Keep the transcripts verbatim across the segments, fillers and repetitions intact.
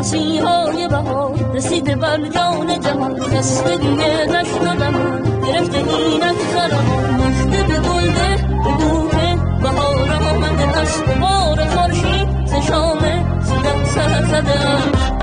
مسیحای بهار رسیده بر جان جهان، خستگی دشت و دمان گرفته اینک خرمان. مژده به گلده به بوته بهار آمده است، بار خورشید ز شامه سیاه سر زده است.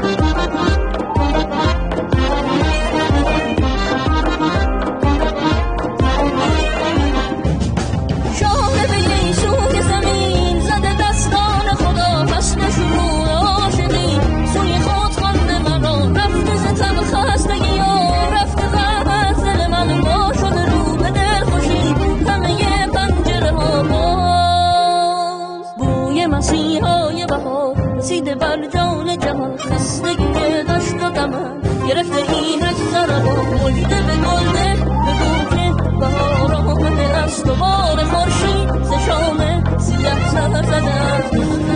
مسیحای بهار رسیده بر جان جهان، خستگی دشت و دمن گرفته اینک خرابان. مژده به گلده به بوته بهار آمده است، و بار خورشید ز شامه سیاه سر زده است.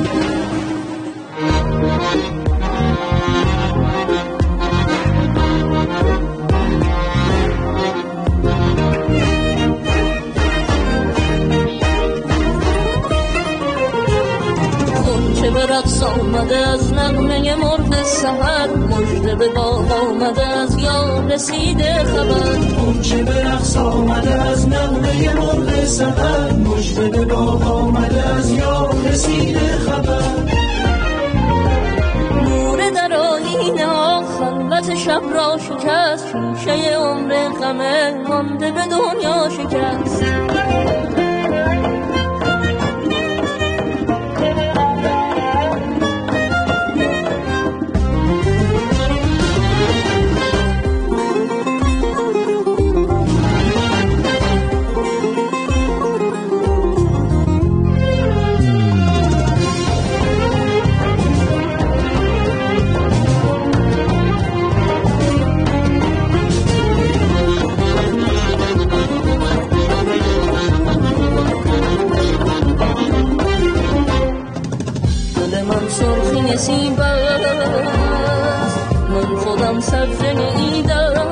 به رقص آمده از نغمه مرغ سحر، مژده به باغ آمده از یار رسیده خبر. غنچه به رقص آمده از نغمه مرغ سحر، مژده به باغ آمده از یار رسیده خبر. نور در آیینه ها خلوت شب را شکست، شیشه عمر غمه مانده به دنیا شکست. سرخی سیب است، من خودم سبزه نیدم،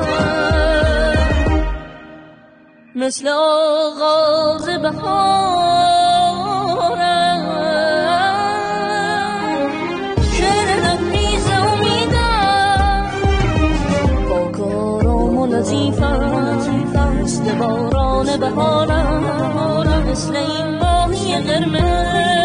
مثل آغاز بهارم. شعر لبریز امیدم پاک آرام و لطیفم، مثل باران بهارم، مثل این ماهی قرمز.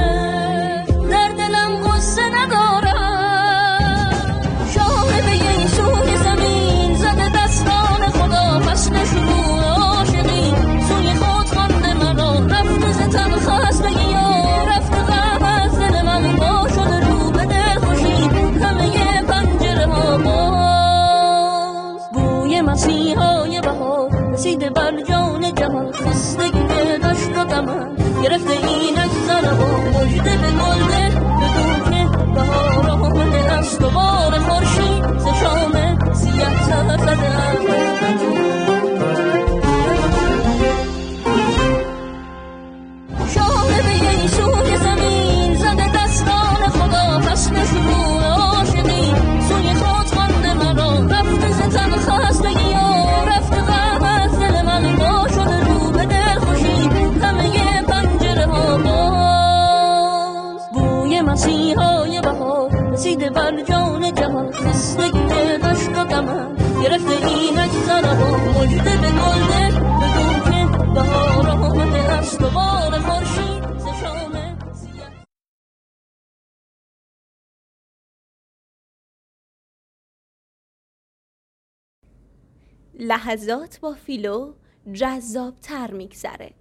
مسیحای بهار رسیده بر جان جهان، خستگی دشت و دمن گرفته اینک خرابان. مژده به گلده به بوته بهار آمده است، و بار خورشید ز شامه سیاه سر زده است. شامه به این سوی زمین زده دستان خدا، پس نشون عاشقی سوی خود خوانده مرا، رفته ز تن خستگی مسیحای بهار رسیده بر جان جهان، خستگی دشت و دمن گرفته اینک خرابان. مژده به گلده به بوته بهار آمده است، و بار خورشید ز شامه سیاه. لحظات با فیلو جذاب تر میگذره.